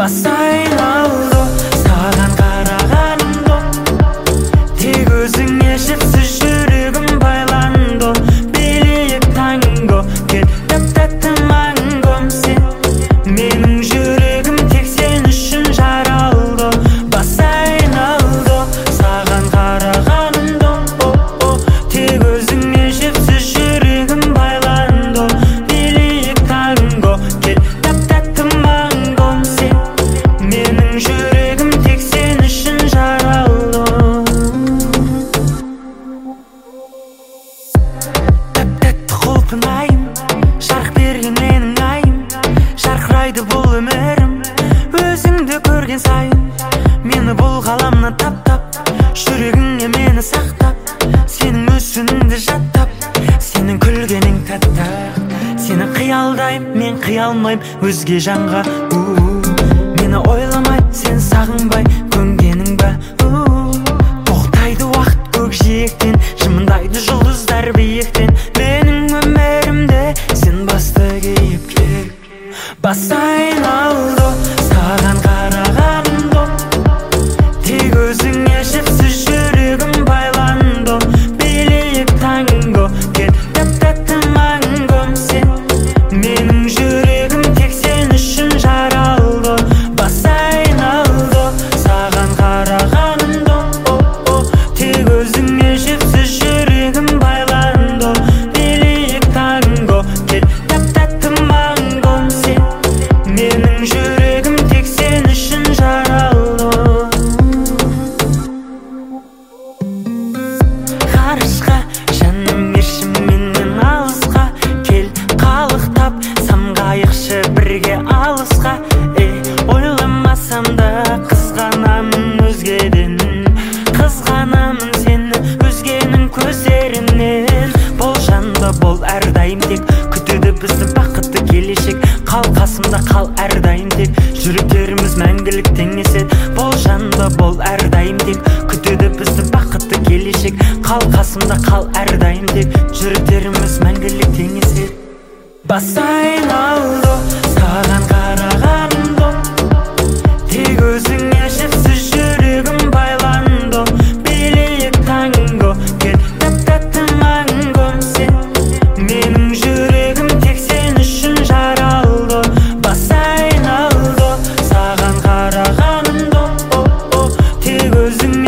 бас айналды саған қарағанымда, тек өзіңе жіпсіз жүрегім байланды. Билейік танго, кел тәп-тәтті мангом, сен менің жүрегім тек сен үшін жаралды. Бас айналды саған қарағанымда, тек өзіңе жіпсіз жүрегім байланды. Билейік танго, кел тәп-тәтті мангом, сен менің жүрегім тек сен үшін жаралды. Тәп-тәтті құлпынайым, жарық берген менің айым, жарқырайды бұл өмірім өзіңді көрген сайын. Мені бұл ғаламна таптап, жүрегіңе мені сақтап, сенің мүсініңді жаттап, сенің күлгенің тәтті. Сені қиялдайым, мен қиялмайым өзге жанға. Мені ойламай, сен сағынбай көнгенің бе. Тоқтайды уақыт көкжиектен, жымындайды жұлдыздар биіктен. Менің өмірімде сен басты кейіпкер. Бас айналды саған қарағанымда, тек өзіңе жіпсіз жүрегім байланды. Билейік танго, кел тәп-тәтті мангом, сен менің жүрегім тек сен үшін жаралды. Бас айналды саған қарағанымда, тек өзіңе жіпсіз жүрегім байланды. Билейік танго, кел тәп-тәтті мангом, сен менің жүрегім тек сен үшін жаралды. Ғарышқа жаным ерші менен алысқа, кел қалықтап самғайықшы бірге алысқа. Ойламасам да қызғанамын өзгеден, қызғанамын сені өзгенің көздерінен. Бол жанымда бол әрдайым, тек күтеді бізді бақытты келешек. Қал қасымда қал әрдайым, тек жүректеріміз мәңгілік теңеседі. Бол жанымда бол әрдайым, тек күтеді бізді бақытты келешек. Қал қасымда қал әрдайым, тек жүректеріміз мәңгілік теңеседі. Бас айналды саған қарағанымда, тек өзіңе жіпсіз жүрегім байланды. Билейік танго, кел тәп-тәтті мангом, сен менің жүрегім тек сен үшін жаралды. Бас айналды саған қарағанымда, тек өзіңе